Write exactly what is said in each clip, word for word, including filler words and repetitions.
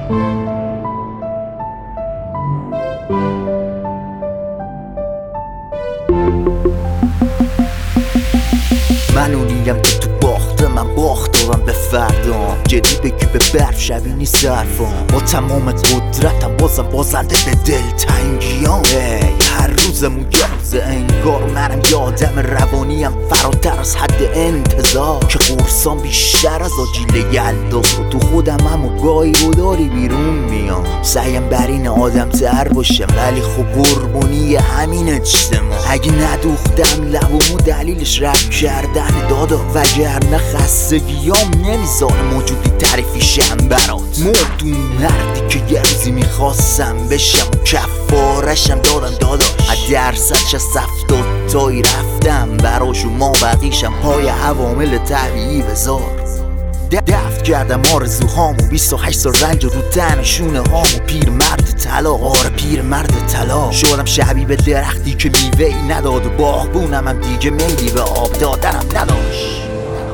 من اونیم که تو باخته من باخت دارم به فردام، جدی بگی به برف شبی نیست صرفام. با تمام قدرتم بازم بازنده به دل تنگیام. ای هر روزمون یه روز انگار منم یادم روانیم فراتر از حد انتظار، که قرصام بیشتر از آجیل یلداست و تو خودم هم و گاهی رو داری بیرون میام. سعیم بر این آدم تر باشم ولی خب قربونی همین اجتماع. اگه ندوختم لبومو دلیلش رب کردن دادا، وگرنه خستگیام نمیذاره موجودی تعریفیشم برات. مردون مردی که یه روزی میخواستم بشم و کفارشم دادم داداش. درصدش از هفتاد تایی رفتم براش و ما بقیشم پای عوامل طبیعی بذار. دفت کردم آرزوهامو بیست و هشت سال رنج رو تن شونه هامو. پیر مرد طلا، آره پیر مرد طلا. شدم شبیه به درختی که میوه‌ای نداد و باغبونم هم دیگه میلی به آب دادنم نداشت.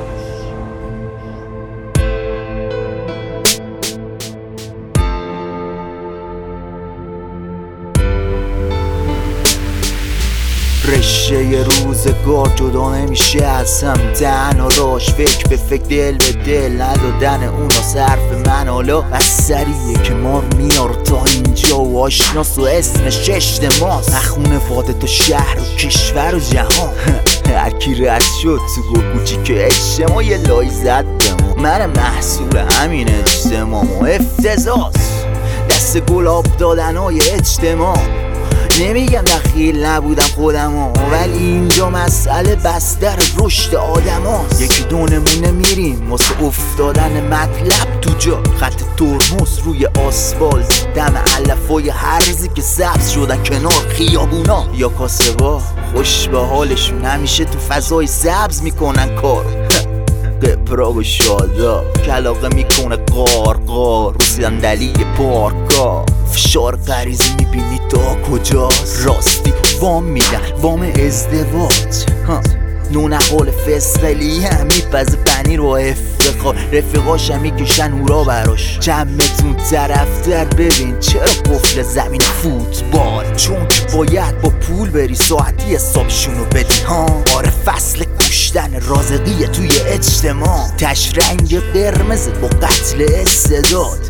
رشته ی روزگار جدا نمیشه از هم، تنها راش فکر به فکر دل به دل ندادن اونا صرف من. حالا بستریه که ما رو میار تا اینجا و آشناس و اسمش اجتماعست. نخونه واده تا شهر و کشور و جهان هرکی رد شد تو گل کوچیک اجتماع یه لای زد بمون. من محصول همین اجتماع و افتضاحست دست گلاب دادن های اجتماع. نمیگم دخیل نبودم خودمو ولی اینجا مسئله بستر رشد آدم هاست. یکی دو نمونه میریم واسه افتادن مطلب تو جا. خط ترمز روی آسفالت، دم علفای هرزی که سبز شدن کنار خیابونا. یا کاسبا خوش به حالشون همیشه تو فضای سبز میکنن کار. قبراق و شادا کلاقه میکنه قار قار رو صندلی پارکا. فشار غریزی میبینی تا کجاست؟ راستی وام میدن وام ازدواج. نونه حال فسقلی هم میپزه پنیر و افتخار. رفیقاش هم میکشن هورا براش. چمتون طرف در ببین چرا قفل زمین فوتبال، چون که باید با پول بری ساعتی حسابشونو بدی ها. آره فصل کشتن رازقیه توی اجتماع. تش رنگ قرمز با قتل استعداد.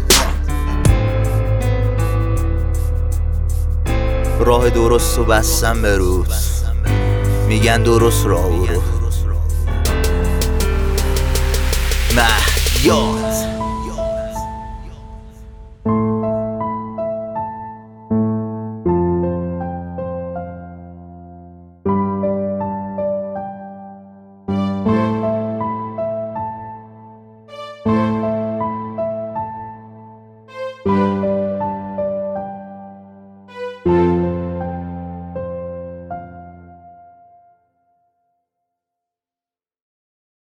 راه درست رو بستم به روز، میگن درست راه برو. مهیاد